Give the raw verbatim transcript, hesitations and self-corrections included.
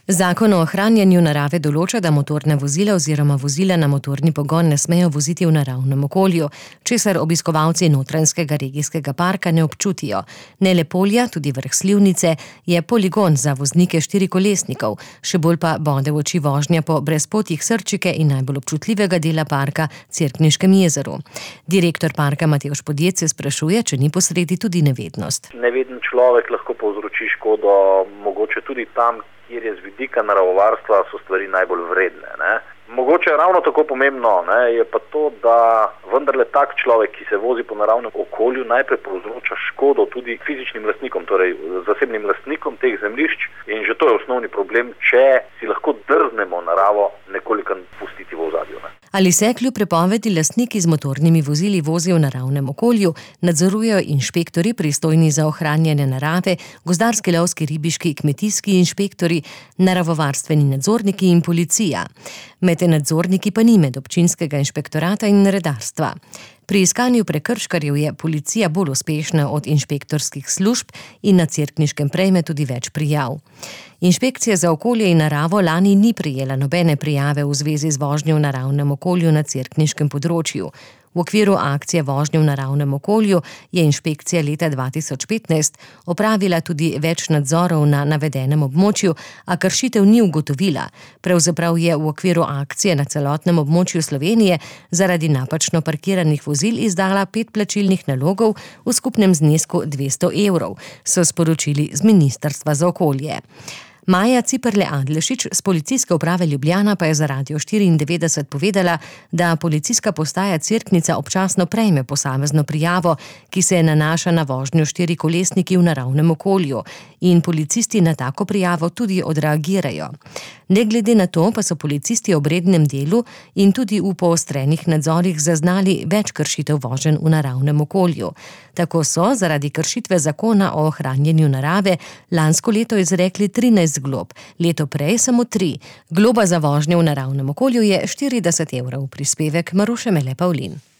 Zakon o ohranjanju narave določa, da motorna vozila oziroma vozila na motorni pogon ne smejo voziti v naravnem okolju, česar obiskovalci Notranjskega regijskega parka ne občutijo. Ne le polja, tudi vrh Slivnice je poligon za voznike štirikolesnikov, še bolj pa bode v oči vožnja po brezpotjih srčike in najbolj občutljivega dela parka, Cerkniškem jezeru. Direktor parka Matevž Podjed se sprašuje, če ni posredi tudi nevednost. Neveden človek lahko povzroči škodo, mogoče tudi tam, kjer je z vidika naravovarstva so stvari najbolj vredne. Ne? Mogoče ravno tako pomembno ne, je pa to, da vendarle tak človek, ki se vozi po naravnem okolju, najprej povzroča škodo tudi fizičnim lastnikom, torej zasebnim lastnikom teh zemljišč, in že to je osnovni problem, če si lahko drznemo naravo nekoliko pustiti v ozadju. Ne? Ali se kljub prepovedi lastniki z motornimi vozili vozijo v naravnem okolju, nadzorujejo inšpektorji pristojni za ohranjanje narave, gozdarski, lovski, ribiški, kmetijski inšpektorji, naravovarstveni nadzorniki in policija. Med nadzorniki pa ni med občinskega inšpektorata in redarstva. Pri iskanju prekrškarjev je policija bolj uspešna od inšpektorskih služb in na Cerkniškem prejme tudi več prijav. Inšpekcija za okolje in naravo lani ni prejela nobene prijave v zvezi z vožnjo v naravnem okolju na cerkniškem področju. V okviru akcije vožnje v naravnem okolju je inšpekcija leta dva tisoč petnajst opravila tudi več nadzorov na navedenem območju, a kršitev ni ugotovila. Pravzaprav je v okviru akcije na celotnem območju Slovenije zaradi napačno parkiranih vozil izdala pet plačilnih nalogov v skupnem znesku dvesto evrov, so sporočili z Ministrstva za okolje. Maja Ciperle-Adlešič z Policijske uprave Ljubljana pa je za Radio štiriindevetdeset povedala, da policijska postaja Cerknica občasno prejme posamezno prijavo, ki se nanaša na vožnjo štirikolesniki v naravnem okolju, in policisti na tako prijavo tudi odreagirajo. Ne glede na to pa so policisti ob rednem delu in tudi v poostrenih nadzorih zaznali več kršitev voženj v naravnem okolju. Tako so zaradi kršitve zakona o ohranjanju narave lansko leto izrekli trinajst glob, leto prej samo tri. Globa za vožnjo v naravnem okolju je štirideset evrov, prispevek Maruše Mele Pavlin.